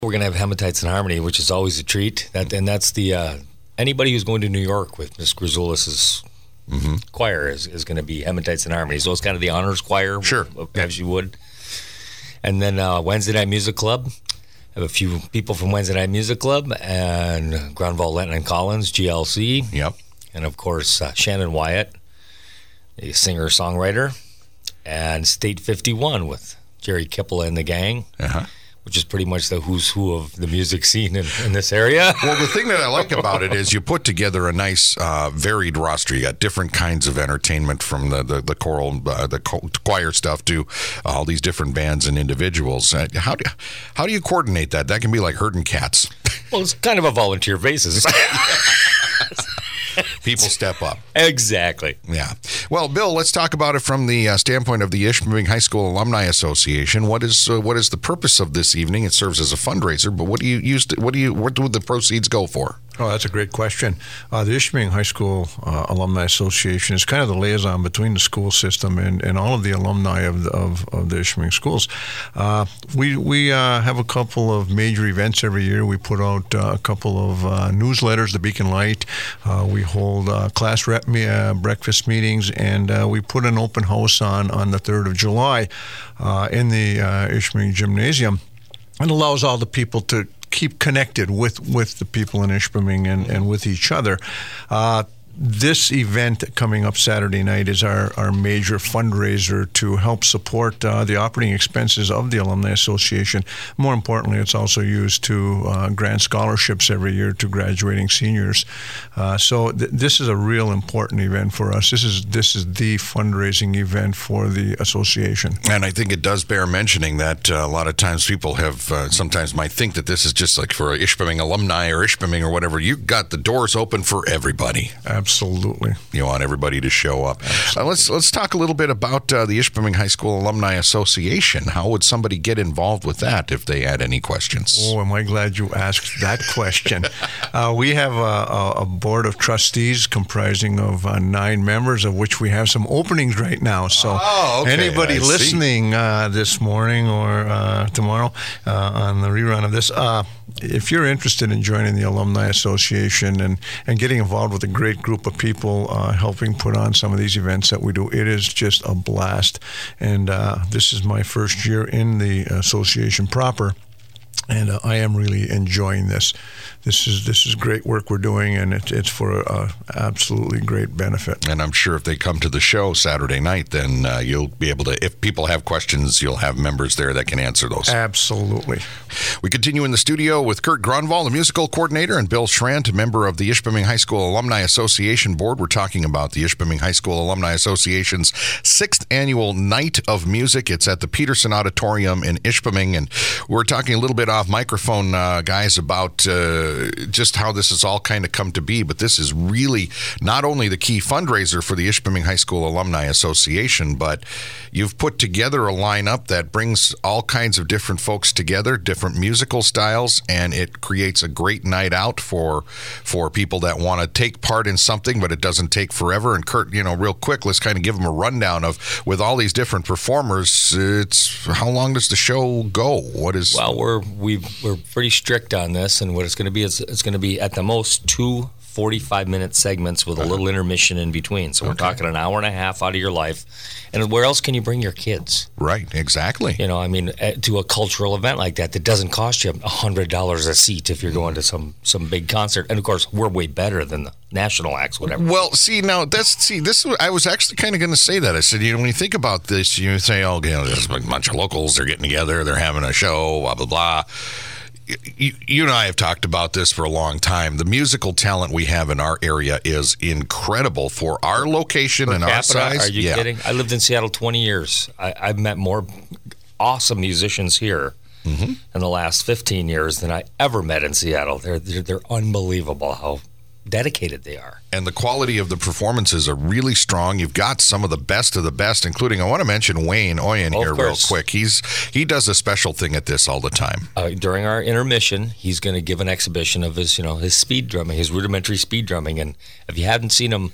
We're going to have Hematites in Harmony, which is always a treat. And that's the anybody who's going to New York with Miss Grisoulis's choir is going to be Hematites in Harmony. So it's kind of the honors choir, sure, as you would. And then Wednesday Night Music Club. I have a few people from Wednesday Night Music Club and Grunwald, Lenton, and Collins, GLC. Yep. And, of course, Shannon Wyatt, a singer-songwriter, and State 51 with Jerry Kipple and the gang, which is pretty much the who's who of the music scene in this area. Well, the thing that I like about it is you put together a nice, varied roster. You got different kinds of entertainment from the choral, the choir stuff to all these different bands and individuals. How do you coordinate that? That can be like herding cats. Well, it's kind of a volunteer basis. People step up. Exactly. Yeah. Well, Bill, let's talk about it from the standpoint of the Ishpeming High School Alumni Association. What is the purpose of this evening? It serves as a fundraiser, but what do the proceeds go for? Oh, that's a great question. The Ishpeming High School Alumni Association is kind of the liaison between the school system and all of the alumni of the Ishpeming schools. We have a couple of major events every year. We put out a couple of newsletters, the Beacon Light. We hold class rep breakfast meetings, and we put an open house on the 3rd of July in the Ishpeming Gymnasium. It allows all the people to keep connected with the people in Ishpeming and with each other. This event coming up Saturday night is our major fundraiser to help support the operating expenses of the Alumni Association. More importantly, it's also used to grant scholarships every year to graduating seniors. So this is a real important event for us. This is the fundraising event for the association. And I think it does bear mentioning that a lot of times people have sometimes might think that this is just like for Ishpeming alumni or Ishpeming or whatever. You got the doors open for everybody. Absolutely. You want everybody to show up. Let's talk a little bit about the Ishpeming High School Alumni Association. How would somebody get involved with that if they had any questions? Oh, am I glad you asked that question. We have a board of trustees comprising of 9 members, of which we have some openings right now. So anybody listening this morning or tomorrow on the rerun of this, if you're interested in joining the Alumni Association and getting involved with a great group of people helping put on some of these events that we do, it is just a blast. And this is my first year in the association proper, and I am really enjoying this. This is great work we're doing, and it's for absolutely great benefit. And I'm sure if they come to the show Saturday night, then you'll be able to, if people have questions, you'll have members there that can answer those. Absolutely. We continue in the studio with Kurt Grunwald, the musical coordinator, and Bill Schrant, a member of the Ishpeming High School Alumni Association Board. We're talking about the Ishpeming High School Alumni Association's 6th annual Night of Music. It's at the Peterson Auditorium in Ishpeming, and we're talking a little bit off microphone, guys, about just how this has all kind of come to be, but this is really not only the key fundraiser for the Ishpeming High School Alumni Association, but you've put together a lineup that brings all kinds of different folks together, different musical styles, and it creates a great night out for people that want to take part in something, but it doesn't take forever. And Kurt, real quick, let's kind of give them a rundown of, with all these different performers, how long does the show go? Well, we're pretty strict on this, and what it's going to be is it's going to be at the most 2 45-minute segments with a little intermission in between. So we're talking an hour and a half out of your life. And where else can you bring your kids? Right, exactly. To a cultural event like that doesn't cost you $100 a seat if you're going to some big concert. And of course, we're way better than the national acts, whatever. Well, I was actually kind of going to say that. I said, when you think about this, you say, there's a bunch of locals, they're getting together, they're having a show, blah, blah, blah. You and I have talked about this for a long time. The musical talent we have in our area is incredible for our location and our size. Are you kidding? I lived in Seattle 20 years. I've met more awesome musicians here in the last 15 years than I ever met in Seattle. They're unbelievable how dedicated they are. And the quality of the performances are really strong. You've got some of the best, including, I want to mention Wayne Oyen here real quick. He does a special thing at this all the time. During our intermission, he's going to give an exhibition of his speed drumming, his rudimentary speed drumming. And if you hadn't seen him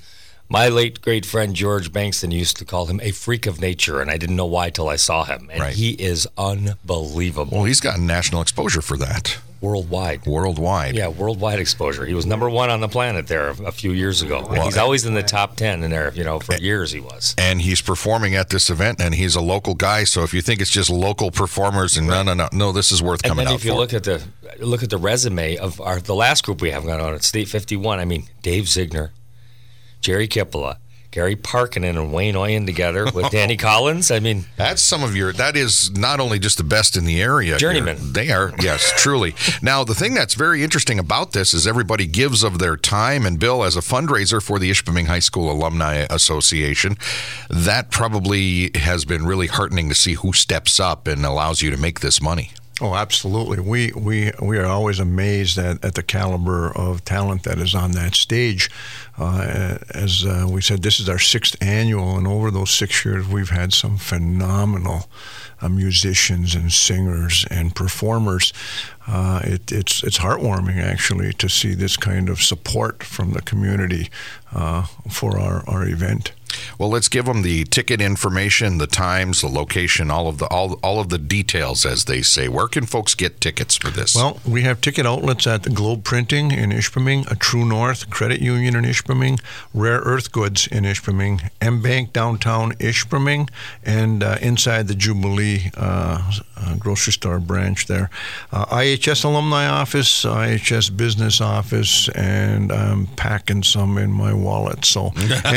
My late great friend George Bankston used to call him a freak of nature, and I didn't know why till I saw him. And he is unbelievable. Well, he's gotten national exposure for that. Worldwide. Yeah, worldwide exposure. He was number one on the planet there a few years ago. And he's always in the top 10 in there, for years he was. And he's performing at this event, and he's a local guy, so if you think it's just local performers, and no, this is worth coming out for. And then if you look at the resume of the last group we have gone on at State 51, I mean, Dave Ziegner, Jerry Kippola, Gary Parkinen and Wayne Oyen together with Danny Collins. I mean, that is not only just the best in the area. Journeyman. They are, yes, truly. Now, the thing that's very interesting about this is everybody gives of their time, and Bill, as a fundraiser for the Ishpeming High School Alumni Association, that probably has been really heartening to see who steps up and allows you to make this money. Oh, absolutely. We are always amazed at the caliber of talent that is on that stage. As we said, this is our 6th annual, and over those 6 years, we've had some phenomenal musicians and singers and performers. It's heartwarming, actually, to see this kind of support from the community for our event. Well, let's give them the ticket information, the times, the location, all of the details, as they say. Where can folks get tickets for this? Well, we have ticket outlets at the Globe Printing in Ishpeming, a True North Credit Union in Ishpeming, Rare Earth Goods in Ishpeming, M-Bank downtown Ishpeming, and inside the Jubilee grocery store branch there. IHS Alumni Office, IHS Business Office, and I'm packing some in my wallet. So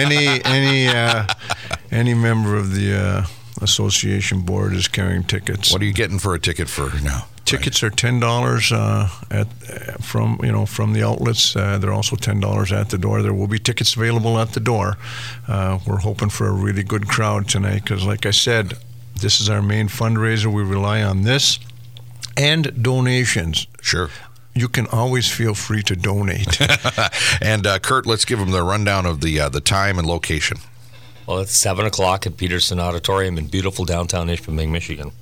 any member of the association board is carrying tickets. What are you getting for a ticket for now? Tickets are $10 from the outlets. They're also $10 at the door. There will be tickets available at the door. We're hoping for a really good crowd tonight because, like I said, this is our main fundraiser. We rely on this and donations. Sure. You can always feel free to donate. And Kurt, let's give them the rundown of the time and location. Well, it's 7 o'clock at Peterson Auditorium in beautiful downtown Ishpeming, Michigan.